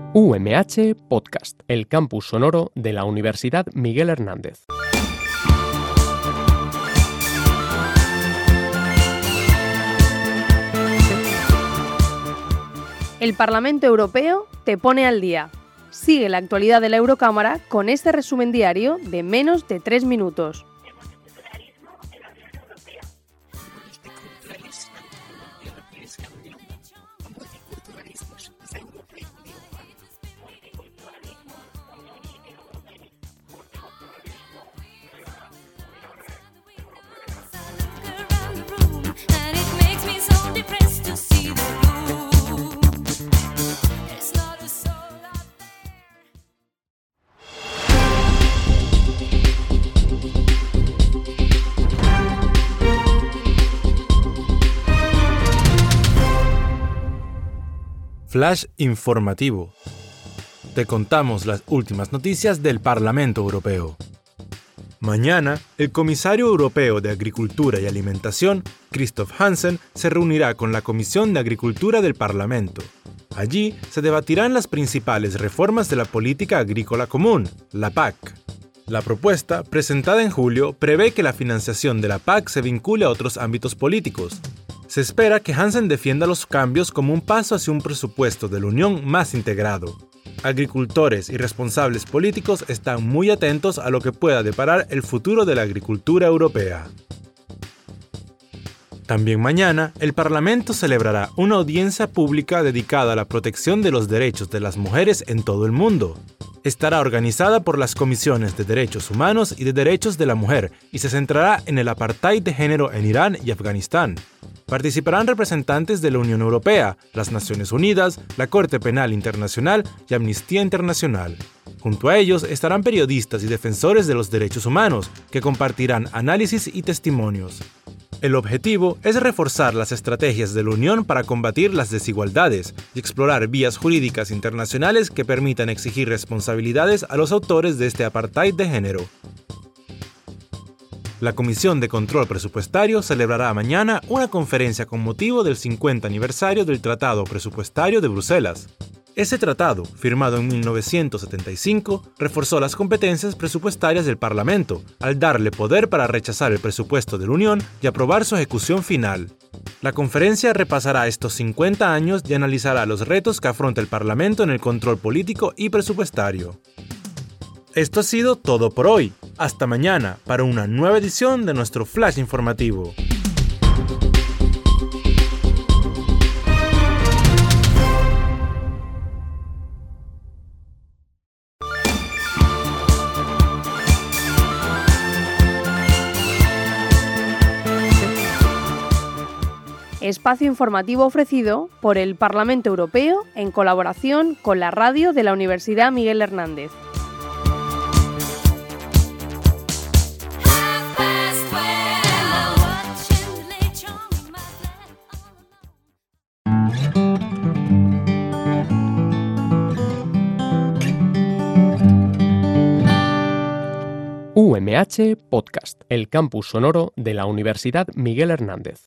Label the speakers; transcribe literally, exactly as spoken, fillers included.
Speaker 1: U M H Podcast, el campus sonoro de la Universidad Miguel Hernández.
Speaker 2: El Parlamento Europeo te pone al día. Sigue la actualidad de la Eurocámara con este resumen diario de menos de tres minutos.
Speaker 3: Flash informativo. Te contamos las últimas noticias del Parlamento Europeo. Mañana, el comisario europeo de Agricultura y Alimentación, Christoph Hansen, se reunirá con la Comisión de Agricultura del Parlamento. Allí se debatirán las principales reformas de la política agrícola común, la P A C. La propuesta, presentada en julio, prevé que la financiación de la P A C se vincule a otros ámbitos políticos. Se espera que Hansen defienda los cambios como un paso hacia un presupuesto de la Unión más integrado. Agricultores y responsables políticos están muy atentos a lo que pueda deparar el futuro de la agricultura europea. También mañana, el Parlamento celebrará una audiencia pública dedicada a la protección de los derechos de las mujeres en todo el mundo. Estará organizada por las Comisiones de Derechos Humanos y de Derechos de la Mujer y se centrará en el apartheid de género en Irán y Afganistán. Participarán representantes de la Unión Europea, las Naciones Unidas, la Corte Penal Internacional y Amnistía Internacional. Junto a ellos estarán periodistas y defensores de los derechos humanos, que compartirán análisis y testimonios. El objetivo es reforzar las estrategias de la Unión para combatir las desigualdades y explorar vías jurídicas internacionales que permitan exigir responsabilidades a los autores de este apartheid de género. La Comisión de Control Presupuestario celebrará mañana una conferencia con motivo del cincuenta aniversario del Tratado Presupuestario de Bruselas. Ese tratado, firmado en mil novecientos setenta y cinco, reforzó las competencias presupuestarias del Parlamento, al darle poder para rechazar el presupuesto de la Unión y aprobar su ejecución final. La conferencia repasará estos cincuenta años y analizará los retos que afronta el Parlamento en el control político y presupuestario. Esto ha sido todo por hoy. Hasta mañana para una nueva edición de nuestro Flash informativo.
Speaker 2: Espacio informativo ofrecido por el Parlamento Europeo en colaboración con la radio de la Universidad Miguel Hernández.
Speaker 1: U M H Podcast, el campus sonoro de la Universidad Miguel Hernández.